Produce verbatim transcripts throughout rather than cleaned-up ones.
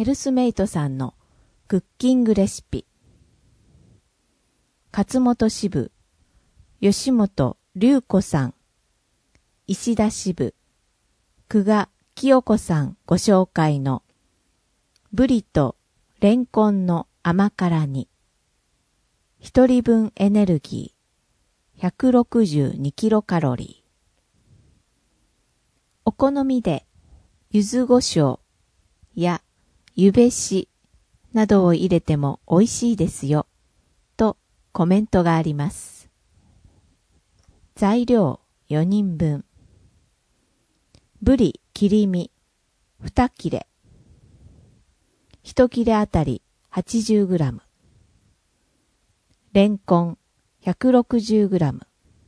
ヘルスメイトさんのクッキングレシピ。勝本支部、吉本隆子さん、石田支部、久我清子さんご紹介のブリとレンコンの甘辛煮。一人分エネルギーひゃくろくじゅうにキロカロリー。お好みで柚子胡椒やゆべしなどを入れても美味しいですよとコメントがあります。材料よにんぶん。ぶり切り身に切れ。いち切れあたり はちじゅうグラム。レンコン ひゃくろくじゅうグラム。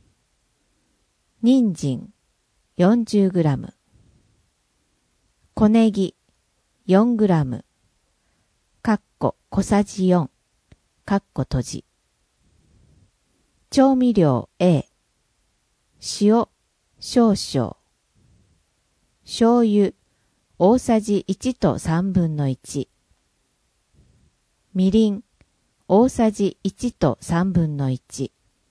人参 よんじゅうグラム。小ネギ よんグラム。かっこ小さじよん。かっこ閉じ。調味料 A。塩少々。醤油大さじいちとさんぶんのいち。みりん大さじいちとさんぶんのいち。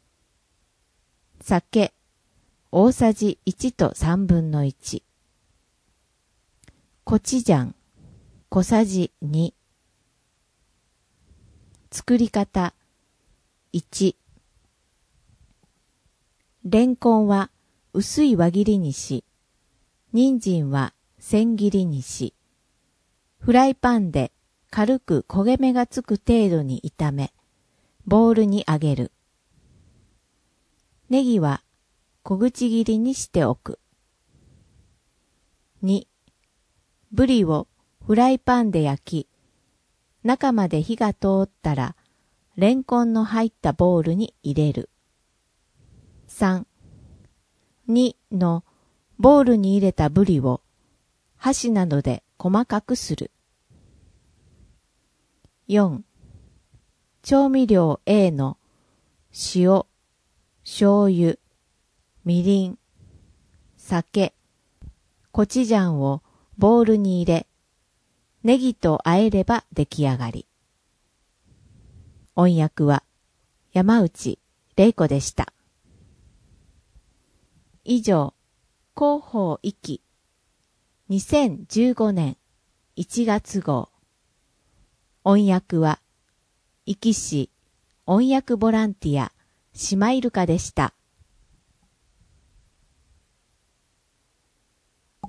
酒大さじいちとさんぶんのいち。コチュジャン小さじに。作り方いち。レンコンは薄い輪切りにし、人参は千切りにし、フライパンで軽く焦げ目がつく程度に炒め、ボウルにあげる。ネギは小口切りにしておく。に、ブリをフライパンで焼き、中まで火が通ったら、レンコンの入ったボウルに入れる。さん、にのボウルに入れたブリを箸などで細かくする。よん、調味料 A の塩、醤油、みりん、酒、コチュジャンをボウルに入れ、ネギと和えれば出来上がり。音訳は山内玲子でした。以上、広報いきにせんじゅうごねんいちがつ号。音訳は、壱岐市音訳ボランティア、シマイルカでした。